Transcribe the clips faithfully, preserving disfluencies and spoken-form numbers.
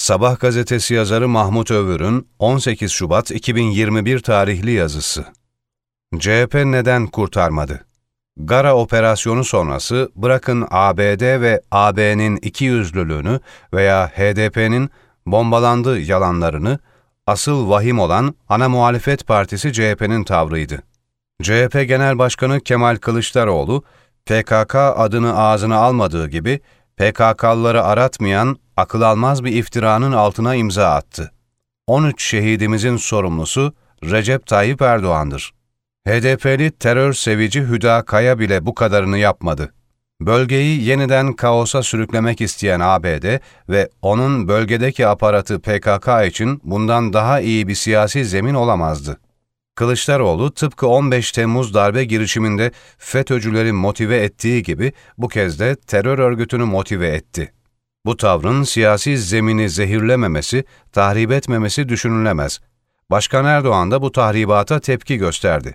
Sabah gazetesi yazarı Mahmut Övür'ün on sekiz Şubat iki bin yirmi bir tarihli yazısı. C H P neden kurtarmadı? Gara operasyonu sonrası bırakın A B D ve A B'nin ikiyüzlülüğünü veya H D P'nin bombalandı yalanlarını, asıl vahim olan ana muhalefet partisi C H P'nin tavrıydı. C H P Genel Başkanı Kemal Kılıçdaroğlu, P K K adını ağzına almadığı gibi P K K'lıları aratmayan, akıl almaz bir iftiranın altına imza attı. on üç şehidimizin sorumlusu Recep Tayyip Erdoğan'dır. H D P'li terör sevici Hüda Kaya bile bu kadarını yapmadı. Bölgeyi yeniden kaosa sürüklemek isteyen A B D ve onun bölgedeki aparatı P K K için bundan daha iyi bir siyasi zemin olamazdı. Kılıçdaroğlu tıpkı on beş Temmuz darbe girişiminde FETÖ'cüleri motive ettiği gibi bu kez de terör örgütünü motive etti. Bu tavrın siyasi zemini zehirlememesi, tahrip etmemesi düşünülemez. Başkan Erdoğan da bu tahribata tepki gösterdi.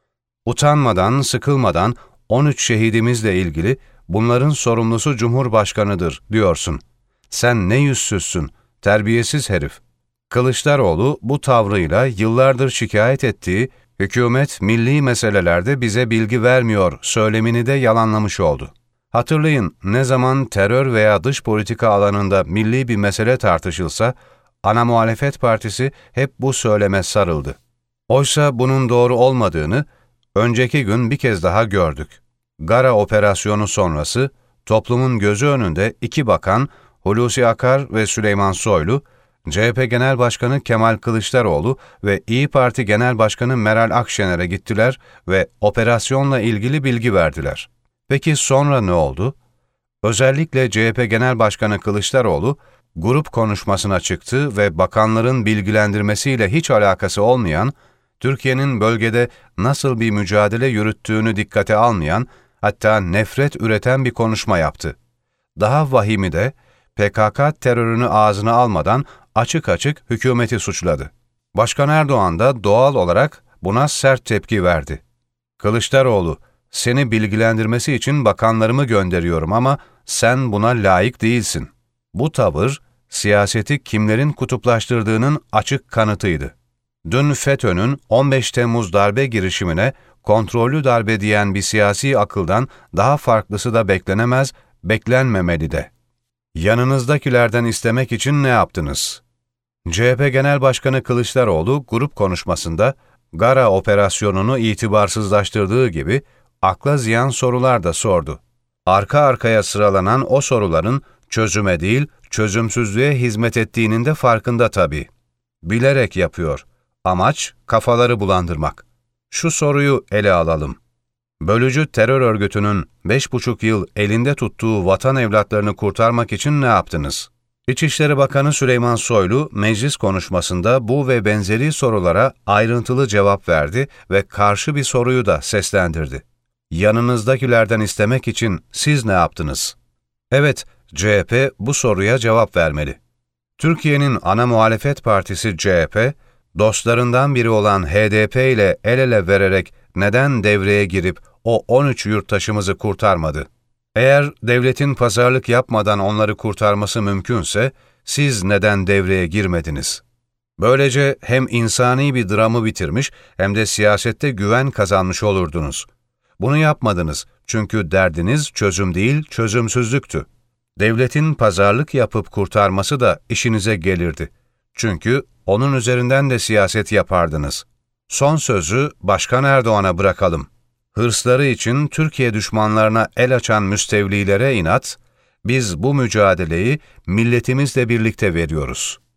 Utanmadan, sıkılmadan on üç şehidimizle ilgili bunların sorumlusu Cumhurbaşkanı'dır diyorsun. Sen ne yüzsüzsün, terbiyesiz herif. Kılıçdaroğlu bu tavrıyla yıllardır şikayet ettiği hükümet milli meselelerde bize bilgi vermiyor söylemini de yalanlamış oldu. Hatırlayın, ne zaman terör veya dış politika alanında milli bir mesele tartışılsa, ana muhalefet partisi hep bu söyleme sarıldı. Oysa bunun doğru olmadığını önceki gün bir kez daha gördük. Gara operasyonu sonrası toplumun gözü önünde iki bakan Hulusi Akar ve Süleyman Soylu, C H P Genel Başkanı Kemal Kılıçdaroğlu ve İYİ Parti Genel Başkanı Meral Akşener'e gittiler ve operasyonla ilgili bilgi verdiler. Peki sonra ne oldu? Özellikle C H P Genel Başkanı Kılıçdaroğlu, grup konuşmasına çıktı ve bakanların bilgilendirmesiyle hiç alakası olmayan, Türkiye'nin bölgede nasıl bir mücadele yürüttüğünü dikkate almayan, hatta nefret üreten bir konuşma yaptı. Daha vahimi de, P K K terörünü ağzına almadan açık açık hükümeti suçladı. Başkan Erdoğan da doğal olarak buna sert tepki verdi. Kılıçdaroğlu, seni bilgilendirmesi için bakanlarımı gönderiyorum ama sen buna layık değilsin. Bu tavır, siyaseti kimlerin kutuplaştırdığının açık kanıtıydı. Dün FETÖ'nün on beş Temmuz darbe girişimine kontrollü darbe diyen bir siyasi akıldan daha farklısı da beklenemez, beklenmemeli de. Yanınızdakilerden istemek için ne yaptınız? C H P Genel Başkanı Kılıçdaroğlu grup konuşmasında Gara operasyonunu itibarsızlaştırdığı gibi akla ziyan sorular da sordu. Arka arkaya sıralanan o soruların çözüme değil, çözümsüzlüğe hizmet ettiğinin de farkında tabii. Bilerek yapıyor. Amaç kafaları bulandırmak. Şu soruyu ele alalım. Bölücü terör örgütünün beş buçuk yıl elinde tuttuğu vatan evlatlarını kurtarmak için ne yaptınız? İçişleri Bakanı Süleyman Soylu, meclis konuşmasında bu ve benzeri sorulara ayrıntılı cevap verdi ve karşı bir soruyu da seslendirdi. Yanınızdakilerden istemek için siz ne yaptınız? Evet, C H P bu soruya cevap vermeli. Türkiye'nin ana muhalefet partisi C H P, dostlarından biri olan H D P ile el ele vererek neden devreye girip o on üç yurttaşımızı kurtarmadı? Eğer devletin pazarlık yapmadan onları kurtarması mümkünse, siz neden devreye girmediniz? Böylece hem insani bir dramı bitirmiş hem de siyasette güven kazanmış olurdunuz. Bunu yapmadınız çünkü derdiniz çözüm değil, çözümsüzlüktü. Devletin pazarlık yapıp kurtarması da işinize gelirdi. Çünkü onun üzerinden de siyaset yapardınız. Son sözü Başkan Erdoğan'a bırakalım. Hırsları için Türkiye düşmanlarına el açan müstevlilere inat, biz bu mücadeleyi milletimizle birlikte veriyoruz.